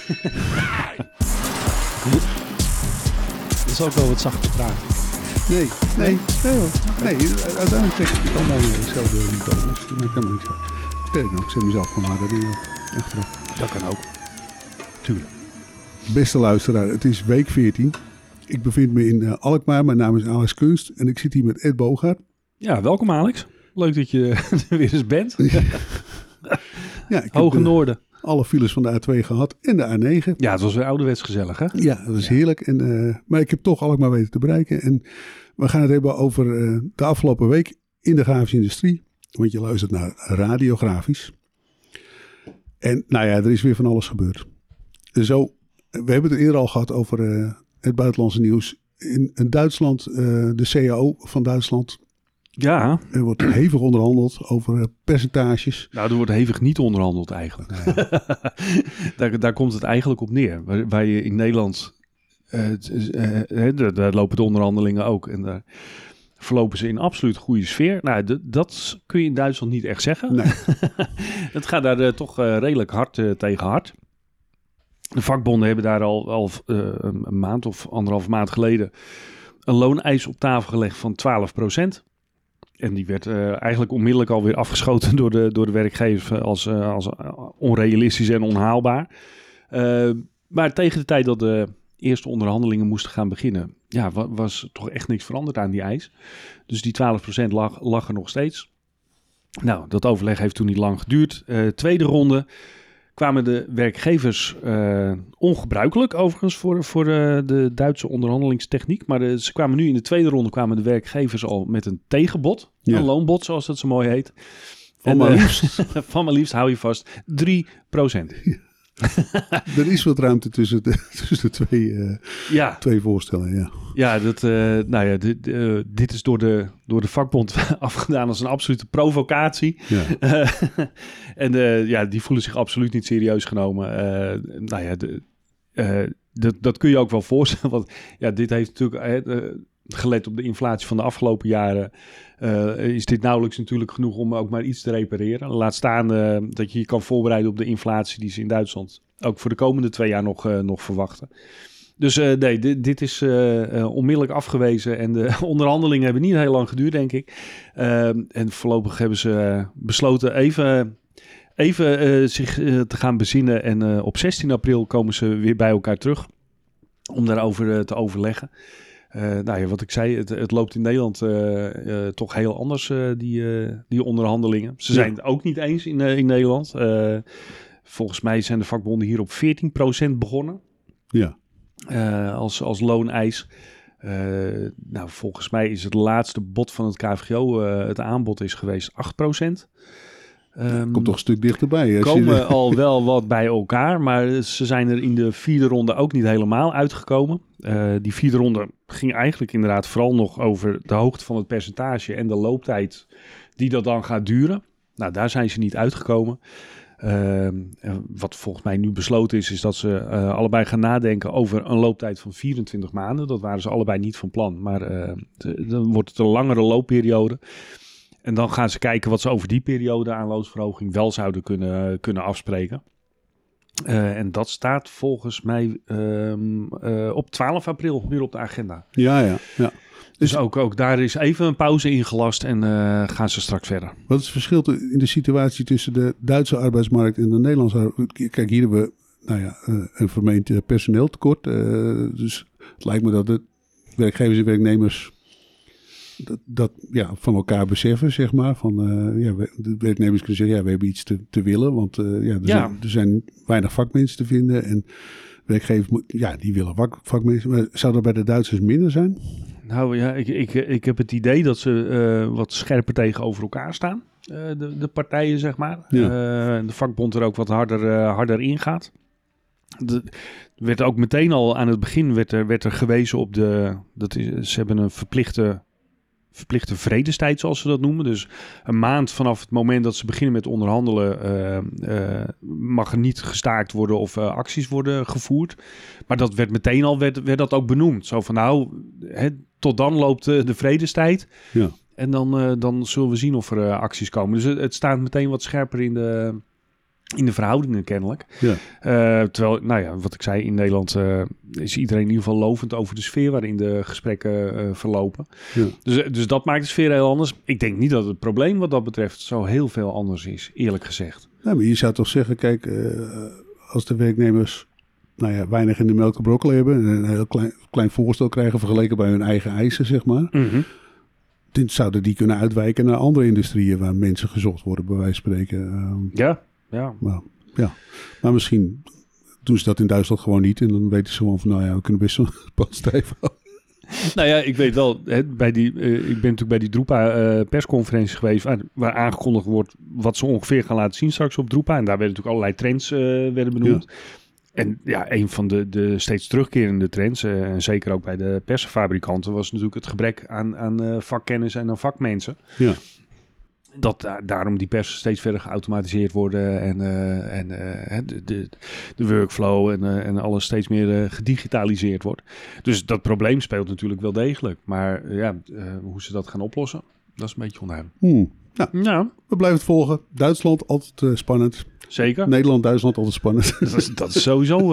Dat is ook wel wat zacht vertraagd. Nee, uiteindelijk zeg ik het allemaal hetzelfde niveau. Dus dat maakt helemaal niks uit. Sterk nog, ik zet mezelf gewoon harder in achteraf. Dat kan ook. Tuurlijk. Beste luisteraar, het is week 14. Ik bevind me in Alkmaar. Mijn naam is Alex Kunst en ik zit hier met Ed Bogaert. Ja, welkom Alex. Leuk dat je er weer eens bent. Ja, ik Hoge heb Noorden. alle files van de A2 gehad en de A9. Ja, het was weer ouderwets gezellig, hè? Ja, dat is heerlijk. En, maar ik heb toch Alkmaar weten te bereiken. En we gaan het hebben over de afgelopen week in de grafische industrie. Want je luistert naar Radiografisch. En nou ja, er is weer van alles gebeurd. Zo, we hebben het eerder al gehad over het buitenlandse nieuws. In Duitsland, de CAO van Duitsland. Ja. Er wordt hevig onderhandeld over percentages. Nou, er wordt hevig niet onderhandeld eigenlijk. Nee. daar komt het eigenlijk op neer. Waar je in Nederland, daar lopen de onderhandelingen ook. En daar verlopen ze in absoluut goede sfeer. Nou, dat kun je in Duitsland niet echt zeggen. Nee. Het gaat daar toch redelijk hard tegen hard. De vakbonden hebben daar al een maand of 1,5 maand geleden een looneis op tafel gelegd van 12%. En die werd eigenlijk onmiddellijk alweer afgeschoten door de werkgever als onrealistisch en onhaalbaar. Maar tegen de tijd dat de eerste onderhandelingen moesten gaan beginnen, ja, was toch echt niks veranderd aan die eis. Dus die 12% lag er nog steeds. Nou, dat overleg heeft toen niet lang geduurd. Tweede ronde kwamen de werkgevers, ongebruikelijk overigens voor de Duitse onderhandelingstechniek. Maar ze kwamen nu in de tweede ronde, kwamen de werkgevers al met een tegenbod. Ja. Een loonbod, zoals dat zo mooi heet. Van maar liefst. Van maar liefst, hou je vast, 3%. Ja. Er is wat ruimte tussen de twee voorstellen, ja. Ja, dit is door de vakbond afgedaan als een absolute provocatie. Ja. En die voelen zich absoluut niet serieus genomen. Dat kun je ook wel voorstellen. Want ja, dit heeft natuurlijk gelet op de inflatie van de afgelopen jaren. Is dit nauwelijks natuurlijk genoeg om ook maar iets te repareren. Laat staan dat je je kan voorbereiden op de inflatie die ze in Duitsland ook voor de komende 2 jaar nog verwachten. Dus dit is onmiddellijk afgewezen en de onderhandelingen hebben niet heel lang geduurd, denk ik. En voorlopig hebben ze besloten even zich te gaan bezinnen en op 16 april komen ze weer bij elkaar terug om daarover te overleggen. Wat ik zei, het loopt in Nederland toch heel anders, die onderhandelingen. Ze zijn het ook niet eens in Nederland. Volgens mij zijn de vakbonden hier op 14% begonnen. Ja. Als looneis. Volgens mij is het laatste bod van het KVGO, het aanbod is geweest 8%. Komt toch een stuk dichterbij. Komen al wel wat bij elkaar, maar ze zijn er in de 4e ronde ook niet helemaal uitgekomen. Die 4e ronde ging eigenlijk inderdaad vooral nog over de hoogte van het percentage en de looptijd die dat dan gaat duren. Nou, daar zijn ze niet uitgekomen. Wat volgens mij nu besloten is dat ze allebei gaan nadenken over een looptijd van 24 maanden. Dat waren ze allebei niet van plan, maar dan wordt het een langere loopperiode. En dan gaan ze kijken wat ze over die periode aan loonsverhoging wel zouden kunnen afspreken. En dat staat volgens mij op 12 april weer op de agenda. Ja. Dus ook daar is even een pauze ingelast en gaan ze straks verder. Wat is het verschil in de situatie tussen de Duitse arbeidsmarkt en de Nederlandse arbeidsmarkt? Kijk, hier hebben we een vermeend personeeltekort. Dus het lijkt me dat de werkgevers en werknemers dat van elkaar beseffen, zeg maar. De werknemers kunnen zeggen, we hebben iets te willen. Want er zijn weinig vakmensen te vinden. En werkgevers, die willen vakmensen. Maar zou dat bij de Duitsers minder zijn? Nou ja, ik heb het idee dat ze wat scherper tegenover elkaar staan. De partijen, zeg maar. Ja. De vakbond er ook wat harder ingaat. Werd ook meteen al aan het begin werd er gewezen op ze hebben een verplichte vredestijd, zoals ze dat noemen. Dus een maand vanaf het moment dat ze beginnen met onderhandelen mag er niet gestaakt worden of acties worden gevoerd. Maar dat werd meteen al werd dat ook benoemd. Zo van tot dan loopt de vredestijd. Ja. En dan zullen we zien of er acties komen. Dus het staat meteen wat scherper In de verhoudingen kennelijk. Ja. Terwijl, nou ja, wat ik zei, in Nederland is iedereen in ieder geval lovend over de sfeer waarin de gesprekken verlopen. Ja. Dus dat maakt de sfeer heel anders. Ik denk niet dat het probleem wat dat betreft zo heel veel anders is, eerlijk gezegd. Ja, maar je zou toch zeggen, kijk, als de werknemers weinig in de melk en broccoli hebben en een heel klein voorstel krijgen vergeleken bij hun eigen eisen, zeg maar. Mm-hmm. Dan zouden die kunnen uitwijken naar andere industrieën waar mensen gezocht worden, bij wijze van spreken. Ja. Maar misschien doen ze dat in Duitsland gewoon niet. En dan weten ze gewoon van, we kunnen best zo'n pad stijf houden. Nou ja, ik weet wel, ik ben natuurlijk bij die Drupa persconferentie geweest, waar aangekondigd wordt wat ze ongeveer gaan laten zien straks op Drupa. En daar werden natuurlijk allerlei trends werden benoemd. Ja. En ja, een van de steeds terugkerende trends, en zeker ook bij de persenfabrikanten, was natuurlijk het gebrek aan vakkennis en aan vakmensen. Ja. Dat daarom die persen steeds verder geautomatiseerd worden en de workflow en alles steeds meer gedigitaliseerd wordt. Dus dat probleem speelt natuurlijk wel degelijk. Maar hoe ze dat gaan oplossen, dat is een beetje onduidelijk. Nou, we blijven het volgen. Duitsland, altijd spannend. Zeker. Nederland, Duitsland, altijd spannend. Dat is sowieso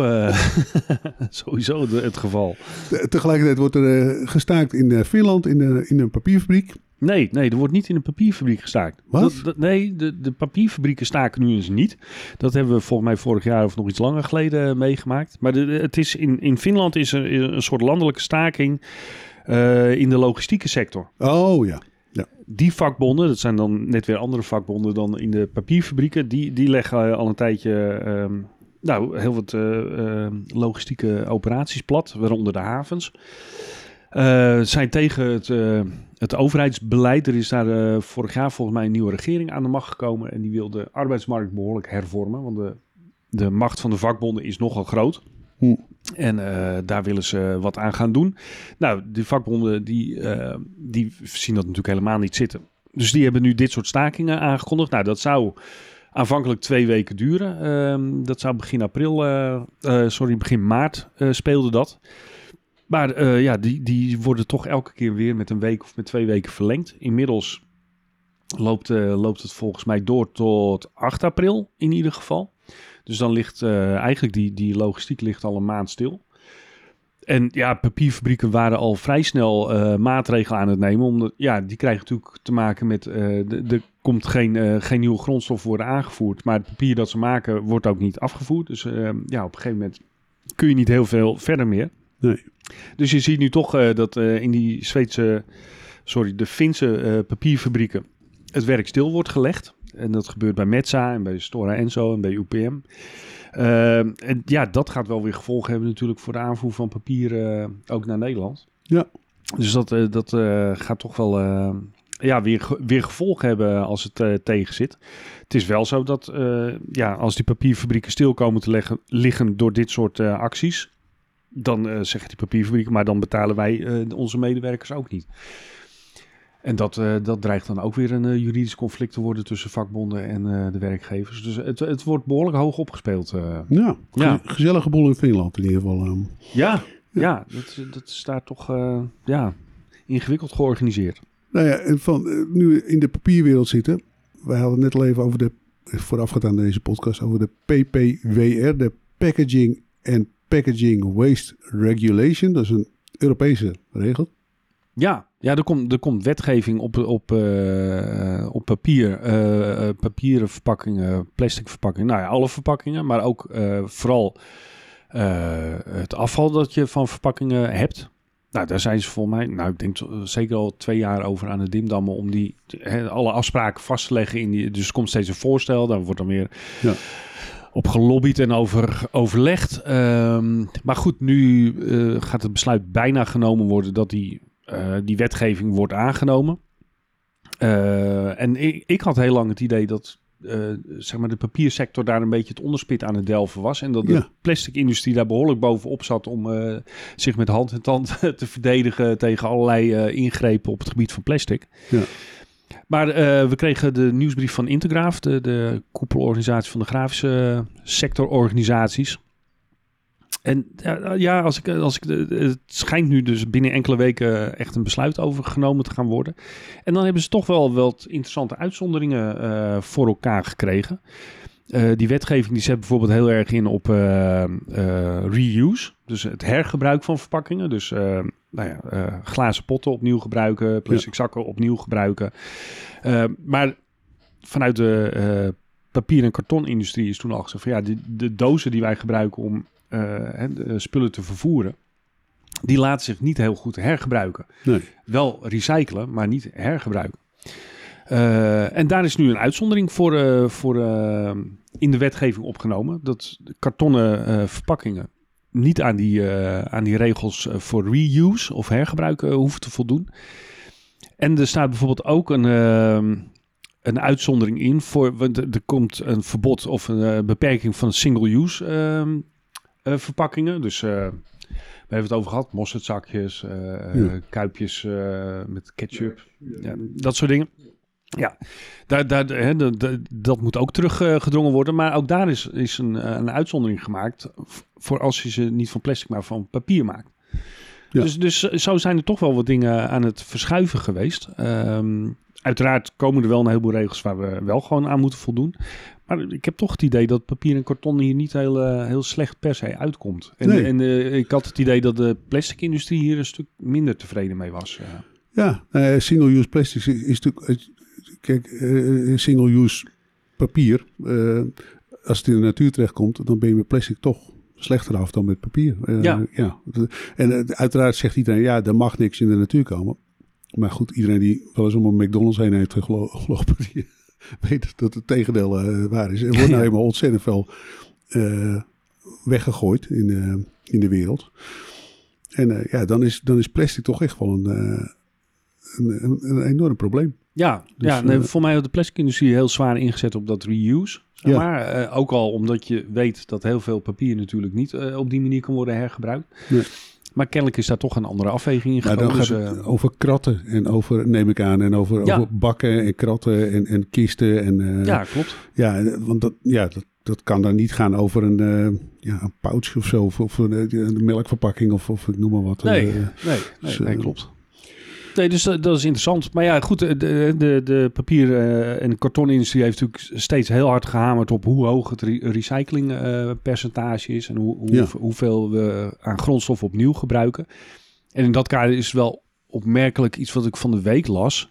het geval. Tegelijkertijd wordt er gestaakt in Finland in een papierfabriek. Nee, er wordt niet in een papierfabriek gestaakt. Wat? De papierfabrieken staken nu eens niet. Dat hebben we volgens mij vorig jaar of nog iets langer geleden meegemaakt. Maar het is in Finland is er een soort landelijke staking in de logistieke sector. Oh ja. Ja. Die vakbonden, dat zijn dan net weer andere vakbonden dan in de papierfabrieken, die leggen al een tijdje heel wat logistieke operaties plat, waaronder de havens. Zijn tegen het overheidsbeleid. Er is daar vorig jaar volgens mij een nieuwe regering aan de macht gekomen en die wil de arbeidsmarkt behoorlijk hervormen, want de macht van de vakbonden is nogal groot. En daar willen ze wat aan gaan doen. Nou, die vakbonden die zien dat natuurlijk helemaal niet zitten. Dus die hebben nu dit soort stakingen aangekondigd. Nou, dat zou aanvankelijk 2 weken duren. Dat zou begin maart speelde dat. Maar die worden toch elke keer weer met een week of met 2 weken verlengd. Inmiddels loopt het volgens mij door tot 8 april in ieder geval. Dus dan ligt eigenlijk die logistiek ligt al een maand stil. En ja, papierfabrieken waren al vrij snel maatregelen aan het nemen. Omdat die krijgen natuurlijk te maken met er komt geen nieuwe grondstof worden aangevoerd. Maar het papier dat ze maken wordt ook niet afgevoerd. Dus op een gegeven moment kun je niet heel veel verder meer. Nee. Dus je ziet nu toch dat in de Finse papierfabrieken het werk stil wordt gelegd. En dat gebeurt bij Metsä en bij Stora Enso en bij UPM. En dat gaat wel weer gevolgen hebben natuurlijk voor de aanvoer van papier ook naar Nederland. Ja. Dus dat gaat toch wel weer gevolgen hebben als het tegen zit. Het is wel zo dat als die papierfabrieken stil komen te liggen door dit soort acties, dan zeggen die papierfabrieken, maar dan betalen wij onze medewerkers ook niet. En dat dreigt dan ook weer een juridisch conflict te worden tussen vakbonden en de werkgevers. Dus het wordt behoorlijk hoog opgespeeld. Gezellige boel in Finland in ieder geval. Dat is daar toch ingewikkeld georganiseerd. Nou ja, en nu in de papierwereld zitten. Wij hadden net al even over voorafgaand aan deze podcast, over de PPWR, de Packaging and Packaging Waste Regulation. Dat is een Europese regel. Ja, er komt wetgeving op papier, papieren verpakkingen, plastic verpakkingen. Nou ja, alle verpakkingen, maar ook vooral het afval dat je van verpakkingen hebt. Nou, daar zijn ze volgens mij, ik denk zeker al 2 jaar over aan het dimdammen om alle afspraken vast te leggen. Dus er komt steeds een voorstel, daar wordt dan weer op gelobbyd en overlegd. Maar goed, nu gaat het besluit bijna genomen worden dat die wetgeving wordt aangenomen. En ik had heel lang het idee dat de papiersector daar een beetje het onderspit aan het delven was. En dat de plastic-industrie daar behoorlijk bovenop zat om zich met hand en tand te verdedigen tegen allerlei ingrepen op het gebied van plastic. Ja. Maar we kregen de nieuwsbrief van Intergraph, de koepelorganisatie van de grafische sectororganisaties. En het schijnt nu dus binnen enkele weken echt een besluit over genomen te gaan worden. En dan hebben ze toch wel wat interessante uitzonderingen voor elkaar gekregen. Die wetgeving die zet bijvoorbeeld heel erg in op reuse. Dus het hergebruik van verpakkingen. Dus glazen potten opnieuw gebruiken. Plastic zakken opnieuw gebruiken. Maar vanuit de papier- en kartonindustrie is toen al gezegd van de dozen die wij gebruiken om de spullen te vervoeren, die laten zich niet heel goed hergebruiken. Nee. Wel recyclen, maar niet hergebruiken. En daar is nu een uitzondering voor in de wetgeving opgenomen. Dat de kartonnen verpakkingen niet aan die regels voor reuse of hergebruik hoeven te voldoen. En er staat bijvoorbeeld ook een uitzondering in want er komt een verbod of een beperking van single-use verpakkingen. Dus we hebben het over gehad, mosterdzakjes, kuipjes met ketchup, dat soort dingen. Ja, dat moet ook teruggedrongen worden. Maar ook daar is een uitzondering gemaakt voor als je ze niet van plastic, maar van papier maakt. Ja. Dus zo zijn er toch wel wat dingen aan het verschuiven geweest. Uiteraard komen er wel een heleboel regels waar we wel gewoon aan moeten voldoen. Maar ik heb toch het idee dat papier en karton hier niet heel slecht per se uitkomt. En ik had het idee dat de plastic-industrie hier een stuk minder tevreden mee was. Ja, single-use plastic is natuurlijk... Kijk, single-use papier, als het in de natuur terechtkomt, dan ben je met plastic toch slechter af dan met papier. En uiteraard zegt iedereen, er mag niks in de natuur komen. Maar goed, iedereen die wel eens om een McDonald's heen heeft gelopen, die weet dat het tegendeel waar is. Er wordt nou helemaal ontzettend veel weggegooid in de wereld. En dan is plastic toch echt wel een enorm probleem. Ja, voor mij had de plastic-industrie heel zwaar ingezet op dat reuse. Maar ook al omdat je weet dat heel veel papier natuurlijk niet op die manier kan worden hergebruikt. Nee. Maar kennelijk is daar toch een andere afweging in gekomen. Maar dan gaat het over kratten en over, neem ik aan, en over bakken en kratten en kisten. En, ja, klopt. Ja, want dat kan dan niet gaan over een pouch of zo. Of een melkverpakking of ik noem maar wat. Nee, klopt. Nee, dus dat is interessant. Maar ja, goed, de papier- en kartonindustrie heeft natuurlijk steeds heel hard gehamerd op hoe hoog het recyclingpercentage is en hoeveel we aan grondstof opnieuw gebruiken. En in dat kader is wel opmerkelijk iets wat ik van de week las.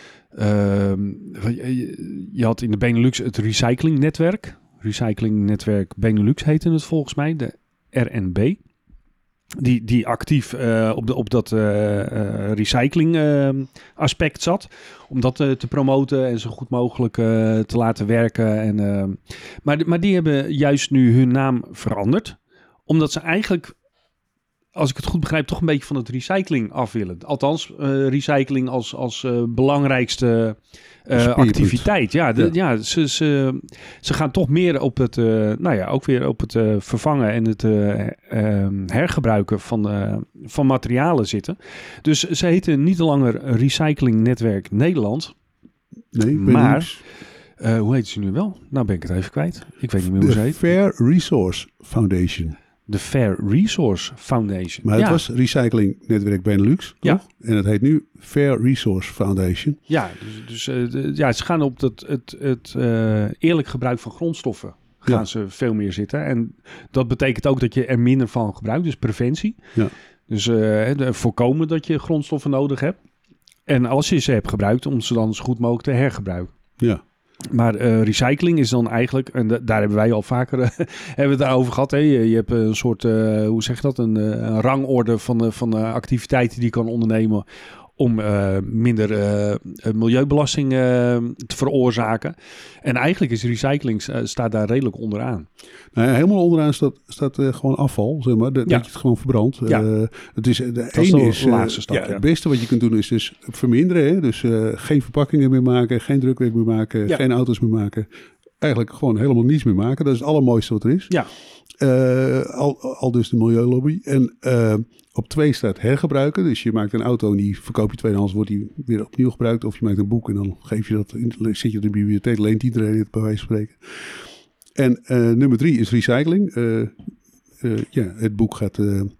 Je had in de Benelux het recyclingnetwerk. Recyclingnetwerk Benelux heette het volgens mij, de RNB. Die actief op dat recycling aspect zat. Om dat te promoten en zo goed mogelijk te laten werken. Maar die hebben juist nu hun naam veranderd. Omdat ze eigenlijk, als ik het goed begrijp, toch een beetje van het recycling af willen. Althans, recycling als belangrijkste activiteit. Ze gaan toch meer op het, ook weer op het vervangen en het hergebruiken van materialen zitten. Dus ze heten niet langer Recyclingnetwerk Nederland. Nee, maar hoe heet ze nu wel? Nou ben ik het even kwijt. Ik weet niet meer hoe ze heet. Fair Resource Foundation. De Fair Resource Foundation. Maar het was Recyclingnetwerk Benelux, toch? Ja. En het heet nu Fair Resource Foundation. Ja, dus ze gaan op het eerlijk gebruik van grondstoffen gaan ze veel meer zitten. En dat betekent ook dat je er minder van gebruikt, dus preventie. Ja. Dus voorkomen dat je grondstoffen nodig hebt. En als je ze hebt gebruikt, om ze dan zo goed mogelijk te hergebruiken. Ja. Maar recycling is dan eigenlijk, en daar hebben wij al vaker hebben we het over gehad. Hè? Je hebt een soort, hoe zeg je dat, een rangorde van activiteiten die je kan ondernemen om minder milieubelasting te veroorzaken. En eigenlijk is recycling staat daar redelijk onderaan. Nou ja, helemaal onderaan staat gewoon afval, zeg maar. Dat je het gewoon verbrandt. Het is de laagste stap. Het beste wat je kunt doen is dus verminderen. Hè? Dus geen verpakkingen meer maken, geen drukwerk meer maken, geen auto's meer maken. Eigenlijk gewoon helemaal niets meer maken. Dat is het allermooiste wat er is. Ja. Al dus de milieulobby. En op 2 staat hergebruiken. Dus je maakt een auto en die verkoop je tweedehands, wordt die weer opnieuw gebruikt. Of je maakt een boek en dan geef je dat, zit je in de bibliotheek, leent iedereen het bij wijze van spreken. En nummer 3 is recycling. Het boek gaat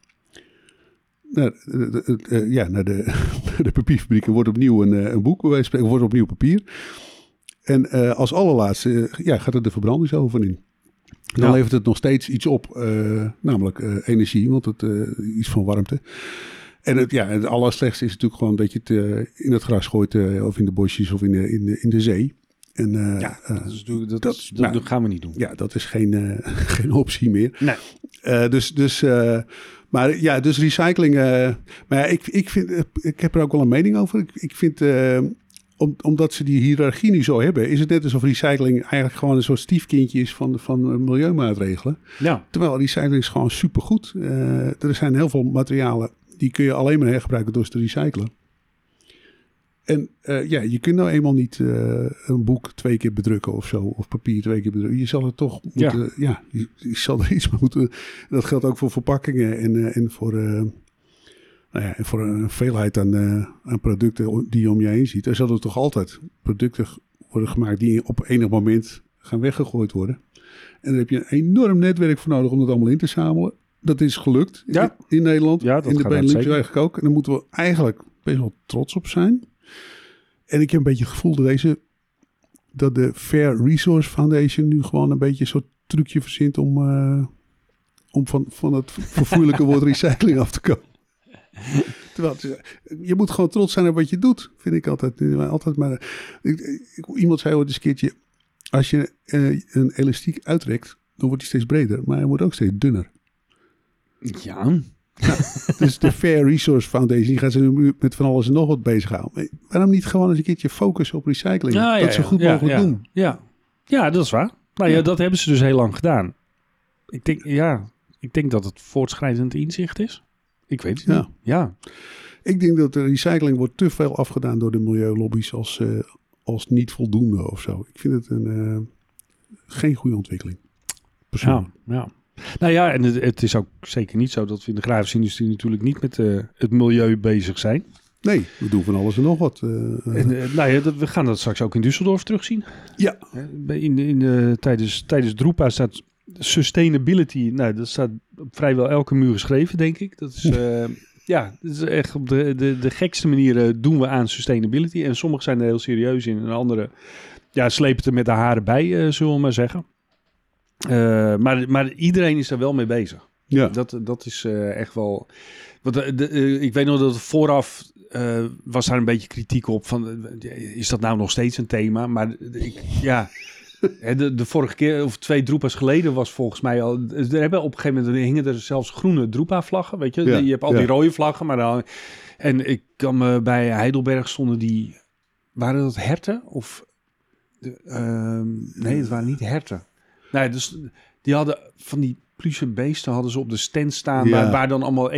naar de papierfabriek en wordt opnieuw een boek bij wijze van spreken, wordt opnieuw papier. En als allerlaatste gaat er de verbrandingsoven in. Dan levert het nog steeds iets op, namelijk energie, want het iets van warmte. En het allerslechtste is natuurlijk gewoon dat je het in het gras gooit of in de bosjes of in de zee. En, dat gaan we niet doen. Ja, dat is geen optie meer. Nee. Dus recycling. Maar ja, ik heb er ook wel een mening over. Ik vind, omdat ze die hiërarchie nu zo hebben, is het net alsof recycling eigenlijk gewoon een soort stiefkindje is van milieumaatregelen. Ja. Terwijl recycling is gewoon supergoed. Er zijn heel veel materialen die kun je alleen maar hergebruiken door ze te recyclen. En je kunt nou eenmaal niet een boek 2 keer bedrukken of zo. Of papier 2 keer bedrukken. Je zal het toch moeten... Ja, je zal er iets mee moeten... Dat geldt ook voor verpakkingen en voor een veelheid aan producten die je om je heen ziet. Er zullen toch altijd producten worden gemaakt die op enig moment gaan weggegooid worden. En daar heb je een enorm netwerk voor nodig om dat allemaal in te zamelen. Dat is gelukt in Nederland. Ja, in de Benelux eigenlijk ook. En daar moeten we eigenlijk best wel trots op zijn. En ik heb een beetje het gevoel dat de Fair Resource Foundation nu gewoon een beetje een soort trucje verzint om van het verfoeilijke woord recycling af te komen. Terwijl je moet gewoon trots zijn op wat je doet, vind ik altijd. Iemand zei ooit eens een keertje, als je een elastiek uitrekt, dan wordt hij steeds breder, maar hij wordt ook steeds dunner. Ja. Dus de Fair Resource Foundation die gaat ze nu met van alles en nog wat bezighouden. Waarom niet gewoon eens een keertje focussen op recycling? Dat zo goed mogelijk doen. Ja, dat is waar. Nou dat hebben ze dus heel lang gedaan. Ik denk dat het voortschrijdend inzicht is. Ik weet het niet. Ja. Ik denk dat de recycling wordt te veel afgedaan door de milieulobby's als niet voldoende of zo. Ik vind het geen goede ontwikkeling. Persoonlijk. Ja. Nou ja, en het is ook zeker niet zo dat we in de grafische industrie natuurlijk niet met het milieu bezig zijn. Nee, we doen van alles en nog wat. We gaan dat straks ook in Düsseldorf terugzien. Ja. Tijdens Drupa staat sustainability. Nou, dat staat op vrijwel elke muur geschreven, denk ik. Dat is... dat is echt op de gekste manier doen we aan sustainability. En sommigen zijn er heel serieus in. En andere slepen het er met de haren bij, zullen we maar zeggen. Maar iedereen is er wel mee bezig. Ja. Dat is echt wel... Want, ik weet nog dat vooraf was daar een beetje kritiek op. Van, is dat nou nog steeds een thema? Maar de vorige keer, of 2 Drupa's geleden, was volgens mij al... Er hebben op een gegeven moment hingen er zelfs groene Drupa-vlaggen, weet je? Ja, je hebt al die rode vlaggen, maar dan... En ik kan me bij Heidelberg stonden die... Waren dat herten? Of... nee, het waren niet herten. Nee, dus die hadden van die pluche beesten hadden ze op de stand staan... Waar dan allemaal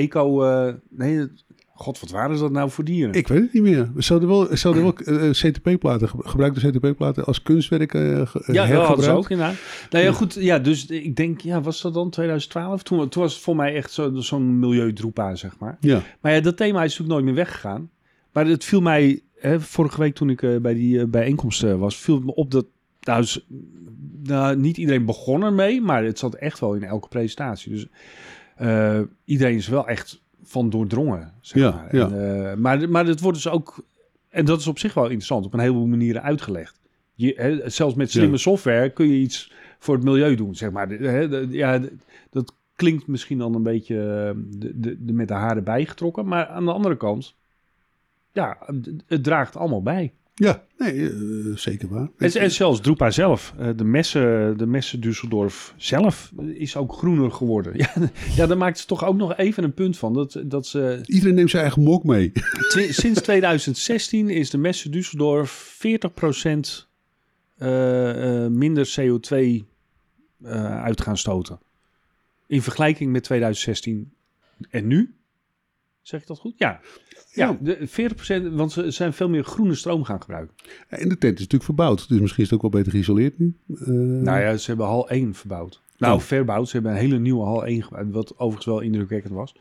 God, wat waren dat nou voor dieren? Ik weet het niet meer. We zouden wel CTP-platen, gebruikte CTP-platen als kunstwerk hergebruikt. Ja, dat hadden ze ook inderdaad. Nou ja, goed. Ja, dus ik denk, was dat dan 2012? Toen was het voor mij echt zo'n milieudroepa, zeg maar. Ja. Maar dat thema is natuurlijk nooit meer weggegaan. Maar het viel mij, vorige week toen ik bij die bijeenkomst was, viel me op dat... niet iedereen begon ermee, maar het zat echt wel in elke presentatie. Dus iedereen is wel echt... van doordrongen, zeg maar. Ja. En, maar het wordt dus ook... En dat is op zich wel interessant, op een heleboel manieren uitgelegd. Zelfs met slimme software kun je iets voor het milieu doen, zeg maar. Dat klinkt misschien dan een beetje met de haren bijgetrokken. Maar aan de andere kant, het draagt allemaal bij. Ja, nee, zeker waar. En zelfs Drupa zelf, de Messe Düsseldorf zelf, is ook groener geworden. Daar maakt ze toch ook nog even een punt van. Dat ze... Iedereen neemt zijn eigen mok mee. Sinds 2016 is de Messe Düsseldorf 40% minder CO2 uit gaan stoten. In vergelijking met 2016 en nu. Zeg ik dat goed? Ja. Ja, 40%, want ze zijn veel meer groene stroom gaan gebruiken. Ja, en de tent is natuurlijk verbouwd, dus misschien is het ook wel beter geïsoleerd nu. Ze hebben hal 1 verbouwd. Verbouwd. Ze hebben een hele nieuwe hal 1 gebouwd, wat overigens wel indrukwekkend was.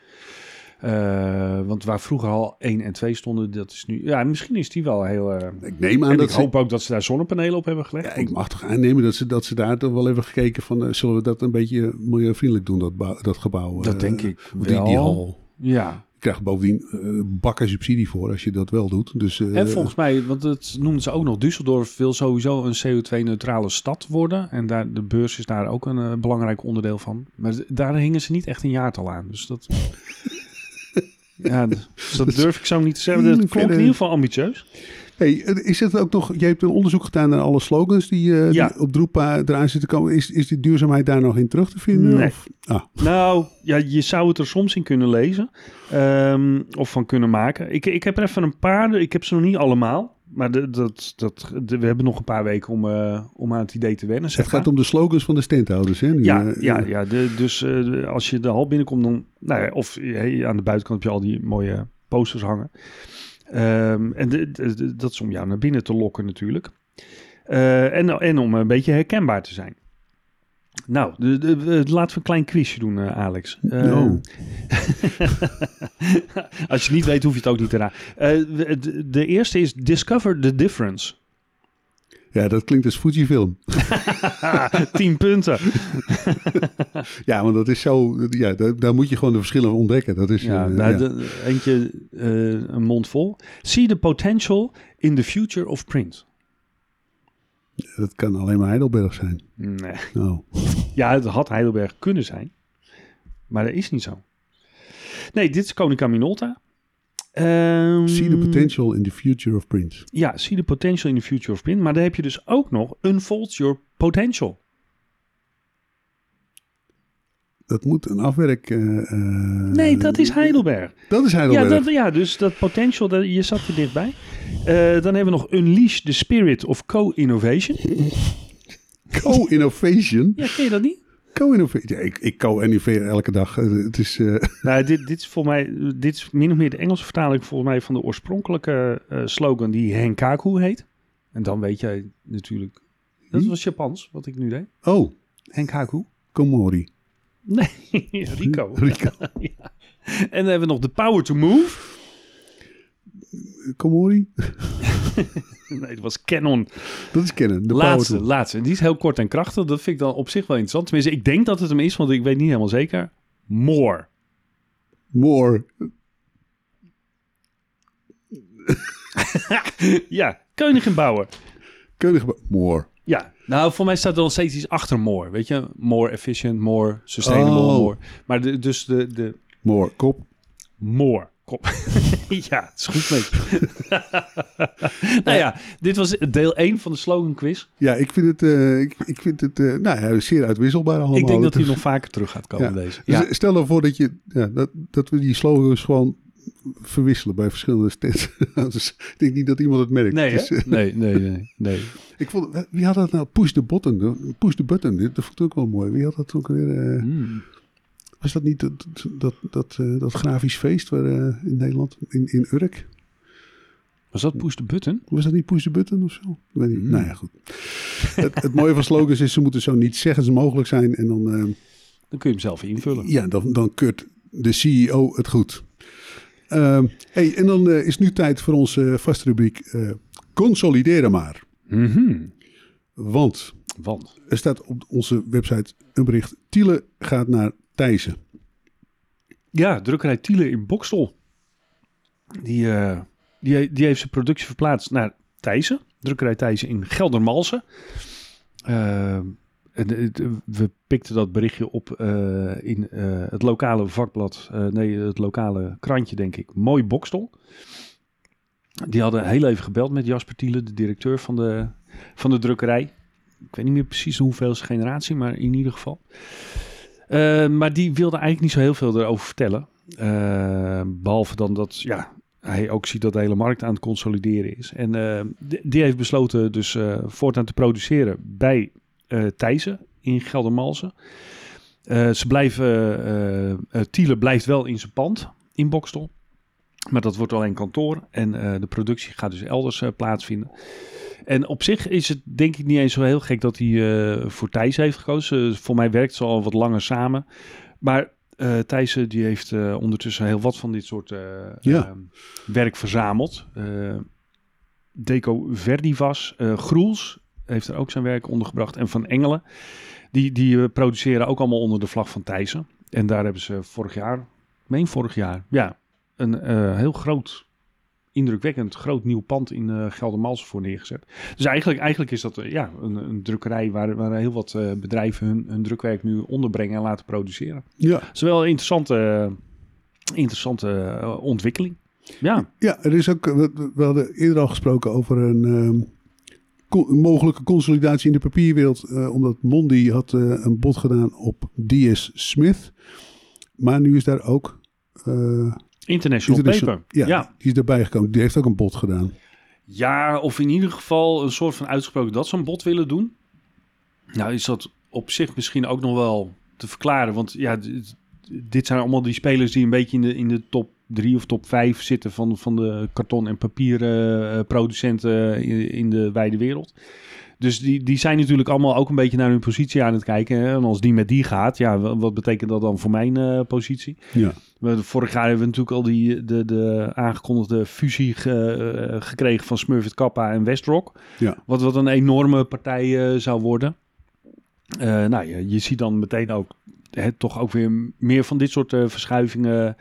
Want waar vroeger hal 1 en 2 stonden, dat is nu... Ja, misschien is die wel heel... ik neem aan ik hoop ook dat ze daar zonnepanelen op hebben gelegd. Ja, ik mag toch aannemen dat ze daar toch wel even gekeken van... zullen we dat een beetje milieuvriendelijk doen, dat gebouw? Dat denk ik wel. Die hal. Ja. krijgt bovendien bakken subsidie voor als je dat wel doet. Dus, en volgens mij, want dat noemden ze ook nog, Düsseldorf wil sowieso een CO2-neutrale stad worden. En de beurs is daar ook een belangrijk onderdeel van. Maar daar hingen ze niet echt een jaartal aan. Dus dat... ja, dus dat durf ik zo niet te zeggen. Dat klonk in ieder geval ambitieus. Hey, is het ook nog? Je hebt een onderzoek gedaan naar alle slogans die op Drupa eraan zitten komen. Is die duurzaamheid daar nog in terug te vinden? Nee. Of? Nou, ja, je zou het er soms in kunnen lezen. Of van kunnen maken. Ik heb er even een paar. Ik heb ze nog niet allemaal. Maar we hebben nog een paar weken om aan het idee te wennen. Het gaat om de slogans van de standhouders, hè? Dus als je de hal binnenkomt, dan, nou ja, of aan de buitenkant heb je al die mooie posters hangen. En dat is om jou naar binnen te lokken natuurlijk. En om een beetje herkenbaar te zijn. Nou, laten we een klein quizje doen, Alex. Als je niet weet, hoef je het ook niet te raden. De eerste is Discover the Difference. Ja, dat klinkt als Fujifilm. 10 punten. Ja, want dat is zo... Ja, daar moet je gewoon de verschillen ontdekken. Dat is, eentje een mond vol. See the potential in the future of print. Dat kan alleen maar Heidelberg zijn. Nee. Oh. Ja, het had Heidelberg kunnen zijn. Maar dat is niet zo. Nee, dit is Konica Minolta. See the potential in the future of print. Ja, see the potential in the future of print. Maar dan heb je dus ook nog Unfold your potential. Dat moet een afwerk... nee, dat is Heidelberg. Dat is Heidelberg. Dus dat potential, je zat er dichtbij. Dan hebben we nog Unleash the Spirit of Co-Innovation. Co-Innovation? Ja, ken je dat niet? Co-innovation. Ja, ik co-innoveer elke dag. Het is... Nou, dit is voor mij... Dit is min of meer de Engelse vertaling volgens mij van de oorspronkelijke slogan die Henkaku heet. En dan weet jij natuurlijk... Dat was Japans, wat ik nu deed. Oh. Henkaku. Komori. Nee, Rico. Ja. En dan hebben we nog The Power to Move. Komori? Nee, dat was Canon. Dat is Canon. Laatste. En die is heel kort en krachtig. Dat vind ik dan op zich wel interessant. Tenminste, ik denk dat het hem is, want ik weet niet helemaal zeker. More. Ja, Koningenbauer. More. Ja, nou voor mij staat er nog steeds iets achter more. Weet je, more efficient, more sustainable, more. Maar de More, kop. More, kop. Ja, het is goed met je. Nou ja, dit was deel 1 van de slogan quiz. Ja, ik vind het zeer uitwisselbaar allemaal. Ik denk dat hij nog vaker terug gaat komen, deze. Dus stel nou voor dat we die slogans gewoon verwisselen bij verschillende stands. Dus ik denk niet dat iemand het merkt. Nee, dus, nee. Ik vond, wie had dat nou? Push the button. Push the button. Dat vond ik ook wel mooi. Wie had dat ook weer? Was dat niet dat grafisch feest waar, in Nederland? In Urk? Was dat Push the Button? Was dat niet Push the Button of zo? Ik weet niet. Nou ja, goed. Het mooie van slogans is, ze moeten zo niet zeggen ze mogelijk zijn. En dan kun je hem zelf invullen. Ja, dan keurt de CEO het goed. En dan is nu tijd voor onze vaste rubriek Consolideren maar. Mm-hmm. Want er staat op onze website een bericht. Thiele gaat naar Thijssen. Ja, drukkerij Thiele in Boxtel. Die heeft zijn productie verplaatst naar Thijssen. Drukkerij Thijssen in Geldermalsen. We pikten dat berichtje op in het lokale vakblad. Het lokale krantje, denk ik. Mooi Boxtel. Die hadden heel even gebeld met Jasper Thiele, de directeur van de drukkerij. Ik weet niet meer precies hoeveelste generatie, maar in ieder geval. Maar die wilde eigenlijk niet zo heel veel erover vertellen. Behalve dan dat hij ook ziet dat de hele markt aan het consolideren is. En die heeft besloten dus voortaan te produceren bij Thijssen in Geldermalsen. Thiele blijft wel in zijn pand in Boxtel. Maar dat wordt alleen kantoor. En de productie gaat dus elders plaatsvinden. En op zich is het denk ik niet eens zo heel gek dat hij voor Thijssen heeft gekozen. Voor mij werkt ze al wat langer samen. Maar Thijssen die heeft ondertussen heel wat van dit soort werk verzameld. Deco Verdivas, Groels heeft er ook zijn werk ondergebracht. En Van Engelen, die produceren ook allemaal onder de vlag van Thijssen. En daar hebben ze vorig jaar, een heel groot, indrukwekkend groot nieuw pand in Geldermalsen voor neergezet. Dus eigenlijk is dat een drukkerij waar heel wat bedrijven hun drukwerk nu onderbrengen en laten produceren. Ja. Dat is wel een interessante ontwikkeling. Ja. Ja, er is ook, we hadden eerder al gesproken over een mogelijke consolidatie in de papierwereld. Omdat Mondi had een bod gedaan op DS Smith. Maar nu is daar ook... International Paper. Ja, die is erbij gekomen. Die heeft ook een bod gedaan. Ja, of in ieder geval een soort van uitgesproken dat ze een bod willen doen. Nou is dat op zich misschien ook nog wel te verklaren. Want ja, dit zijn allemaal die spelers die een beetje in de top 3 of top 5 zitten van de karton- en papierproducenten in de wijde wereld. Dus die zijn natuurlijk allemaal ook een beetje naar hun positie aan het kijken. Hè? En als die met die gaat, ja, wat betekent dat dan voor mijn positie? Ja. Vorig jaar hebben we natuurlijk al de aangekondigde fusie gekregen van Smurfit Kappa en Westrock. Ja. Wat een enorme partij zou worden. Je ziet dan meteen ook toch ook weer meer van dit soort verschuivingen.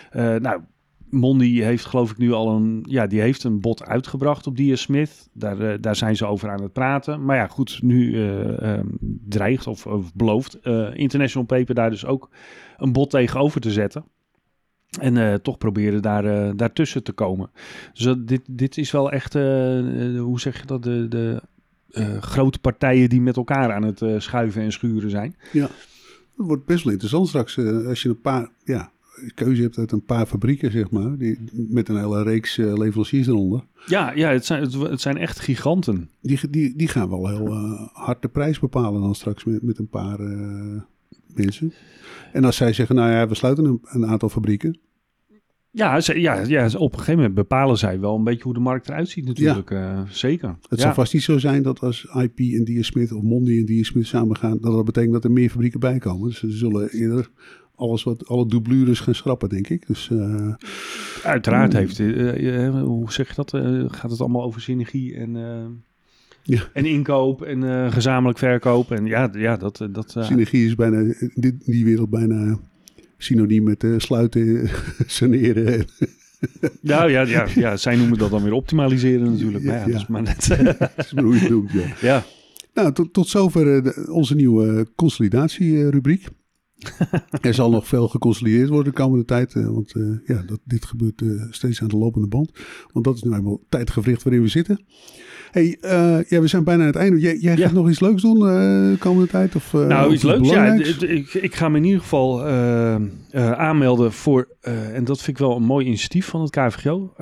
Mondi heeft geloof ik nu al die heeft een bod uitgebracht op DS Smith. Daar zijn ze over aan het praten. Maar ja, goed, nu dreigt of belooft International Paper daar dus ook een bod tegenover te zetten. En toch proberen daartussen te komen. Dus dit is wel echt, hoe zeg je dat, de grote partijen die met elkaar aan het schuiven en schuren zijn. Ja, het wordt best wel interessant straks als je een paar... Ja, keuze hebt uit een paar fabrieken, zeg maar, met een hele reeks leveranciers eronder. Ja, het zijn echt giganten. Die gaan wel heel hard de prijs bepalen dan straks met een paar mensen. En als zij zeggen, nou ja, we sluiten een aantal fabrieken. Ja, op een gegeven moment bepalen zij wel een beetje hoe de markt eruit ziet natuurlijk. Ja. Zeker. Het zal vast niet zo zijn dat als IP en DS Smith of Mondi en DS Smith samen gaan, dat betekent dat er meer fabrieken bij komen. Dus ze zullen eerder alle doublures gaan schrappen, denk ik. Dus, uiteraard hoe zeg je dat? Gaat het allemaal over synergie en inkoop en gezamenlijk verkoop. En dat synergie is bijna in die wereld synoniem met sluiten, saneren. Nou ja, zij noemen dat dan weer optimaliseren natuurlijk. Maar dat is maar net. Dat is maar hoe je het noemt, ja. Ja. Nou, tot zover onze nieuwe consolidatierubriek. Er zal nog veel geconsolideerd worden de komende tijd. Want dit gebeurt steeds aan de lopende band. Want dat is nu eenmaal tijdgevricht waarin we zitten. Hey, we zijn bijna aan het einde. Jij gaat nog iets leuks doen de komende tijd? Of iets leuks? Ja, ik ga me in ieder geval aanmelden voor... en dat vind ik wel een mooi initiatief van het KVGO.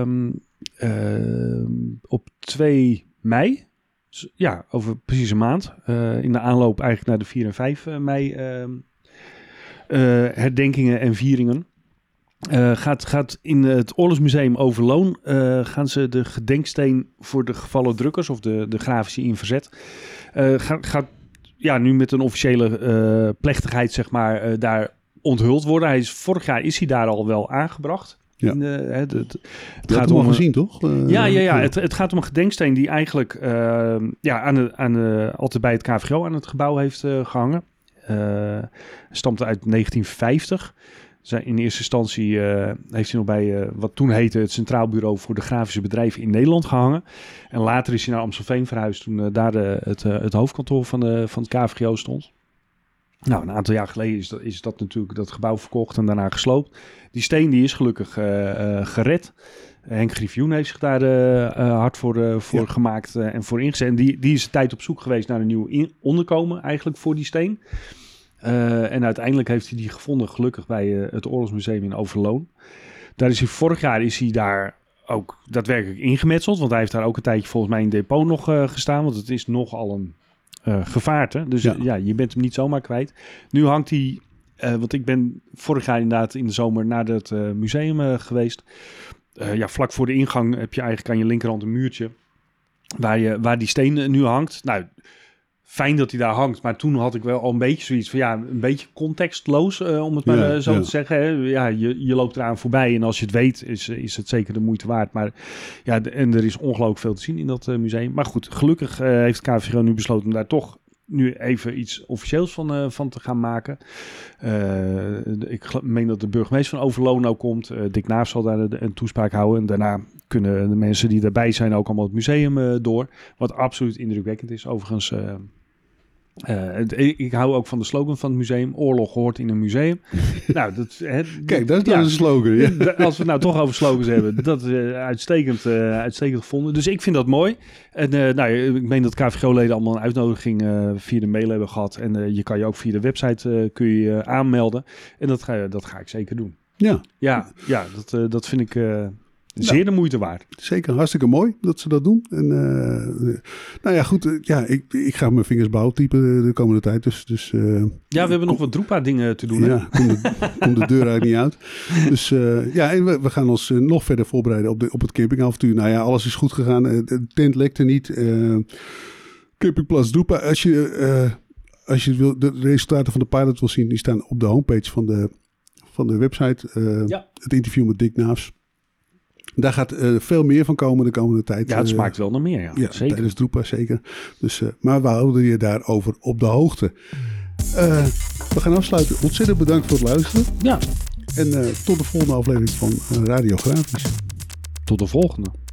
Op 2 mei... Ja, over precies een maand. In de aanloop eigenlijk naar de 4 en 5 mei... herdenkingen en vieringen. Gaat in het Oorlogsmuseum Overloon gaan ze de gedenksteen voor de gevallen drukkers of de grafische in verzet. Gaat nu met een officiële plechtigheid zeg maar daar onthuld worden. Vorig jaar is hij daar al wel aangebracht. Ja. Het gaat om gezien, toch? Het gaat om een gedenksteen die eigenlijk altijd bij het KVGO aan het gebouw heeft gehangen. Stamt uit 1950. In eerste instantie heeft hij nog bij wat toen heette het Centraal Bureau voor de Grafische Bedrijven in Nederland gehangen. En later is hij naar Amstelveen verhuisd toen daar het hoofdkantoor van het KVGO stond. Nou, een aantal jaar geleden is dat natuurlijk dat gebouw verkocht en daarna gesloopt. Die steen die is gelukkig gered. Henk Griffioen heeft zich daar hard voor gemaakt en voor ingezet. En die is een tijd op zoek geweest naar een nieuw onderkomen eigenlijk voor die steen. En uiteindelijk heeft hij die gevonden gelukkig bij het Oorlogsmuseum in Overloon. Vorig jaar daar ook daadwerkelijk ingemetseld. Want hij heeft daar ook een tijdje volgens mij in depot nog gestaan. Want het is nogal een gevaarte. Dus je bent hem niet zomaar kwijt. Nu hangt hij... want ik ben vorig jaar inderdaad in de zomer naar het museum geweest. Vlak voor de ingang heb je eigenlijk aan je linkerhand een muurtje waar die steen nu hangt. Nou, fijn dat hij daar hangt, maar toen had ik wel al een beetje zoiets van een beetje contextloos, om het maar zo te zeggen. Hè. Ja, je loopt eraan voorbij en als je het weet, is het zeker de moeite waard. Maar en er is ongelooflijk veel te zien in dat museum. Maar goed, gelukkig heeft KVGO nu besloten om daar toch nu even iets officieels van te gaan maken. Ik meen dat de burgemeester van Overloon nou komt. Dick Naaf zal daar een toespraak houden. En daarna kunnen de mensen die daarbij zijn ook allemaal het museum door. Wat absoluut indrukwekkend is. Overigens, ik hou ook van de slogan van het museum. Oorlog hoort in een museum. Nou, kijk, dat is een slogan. Ja. Als we het nou toch over slogans hebben. Dat is uitstekend gevonden. Dus ik vind dat mooi. En ik meen dat KVGO-leden allemaal een uitnodiging via de mail hebben gehad. En je kan je ook via de website kun je aanmelden. En dat ga ik zeker doen. Ja, dat vind ik zeer de moeite waard. Zeker, hartstikke mooi dat ze dat doen. En ik ga mijn vingers blauw typen de komende tijd. Dus we hebben nog wat Drupa dingen te doen. Ja, komt de deur uit niet uit. Dus en we gaan ons nog verder voorbereiden op het campingavontuur. Nou ja, alles is goed gegaan. De tent lekte niet. Campingplaats Drupa. Als je de resultaten van de pilot wil zien, die staan op de homepage van de website. Het interview met Dick Naafs. Daar gaat veel meer van komen de komende tijd. Ja, het smaakt wel naar meer, ja zeker. Tijdens Drupa zeker. Dus, maar we houden je daarover op de hoogte. We gaan afsluiten. Ontzettend bedankt voor het luisteren. Ja. En tot de volgende aflevering van Radio Grafisch. Tot de volgende.